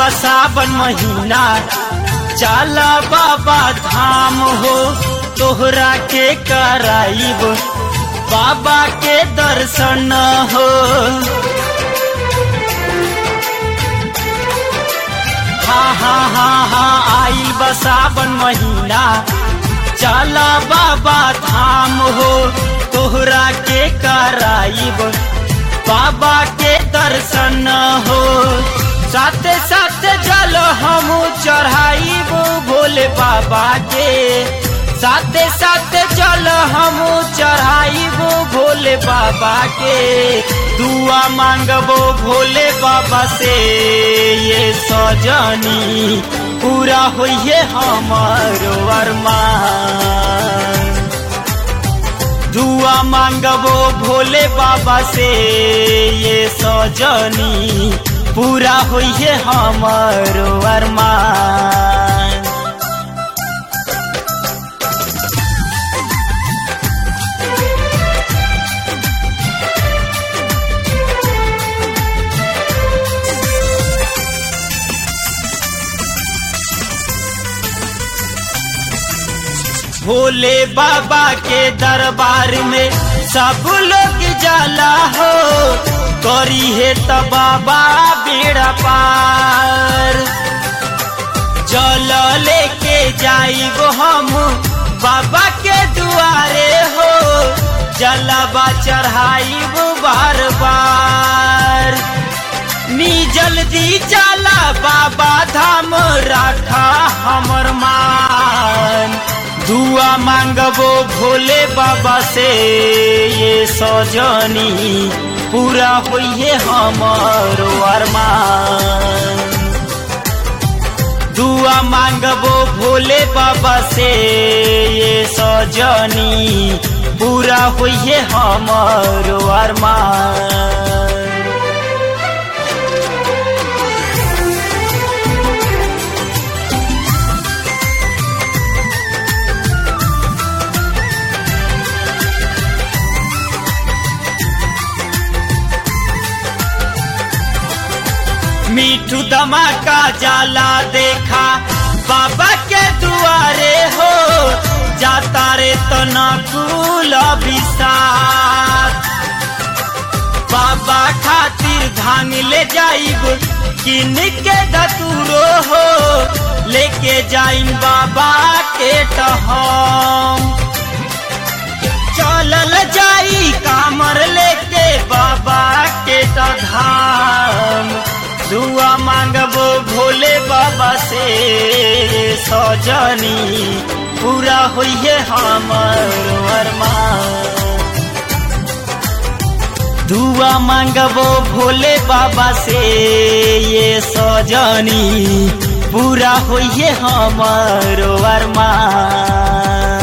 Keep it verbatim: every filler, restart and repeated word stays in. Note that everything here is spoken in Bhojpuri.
सावन महीना चला बाबा धाम हो, तोहरा के कराइब बाबा के दर्शन हो। हाँ हाँ हाँ हाँ आइल बा सावन महीना चला बाबा धाम हो, तोहरा के कराइब बाबा के दर्शन हो। साथे साथे जल हम चढ़ाइब भोले बाबा के, साथे साथे जल हम चढ़ाइब भोले बाबा के। दुआ मांगबो भोले बाबा से ये सजनी पूरा होइए हमारो अरमान। दुआ मांगबो भोले बाबा से ये सजनी पूरा होइए हमारो अरमान। भोले बाबा के दरबार में सब लोग जाला हो, करी है त बाबा बेड़ा पार। जल लेके जाइब हम बाबा के दुआरे हो, जलवा चढ़ाइब बार बार। नी जल्दी चला बाबा धाम रखा हमर मान। दुआ मांगबो भोले बाबा से ये सजनी पूरा होइए हमारो अरमान। दुआ मांगबो भोले बाबा से ये सजनी पूरा होइए हमारो अरमान। मीठू धमाका जाला देखा बाबा के दुआरे हो, जाता रे तना कुल विसार। बाबा खातिर धान ले जाइब किन के धतूरो हो, लेके जाइम बाबा के टहम। चलल जाई कामर लेके बाबा के धाम। दुआ मांगबो भोले बाबा से सजनी पूरा होइए हमारो अरमान। दुआ मांगबो भोले बाबा से ये सजनी पूरा होइए हमारो अरमान।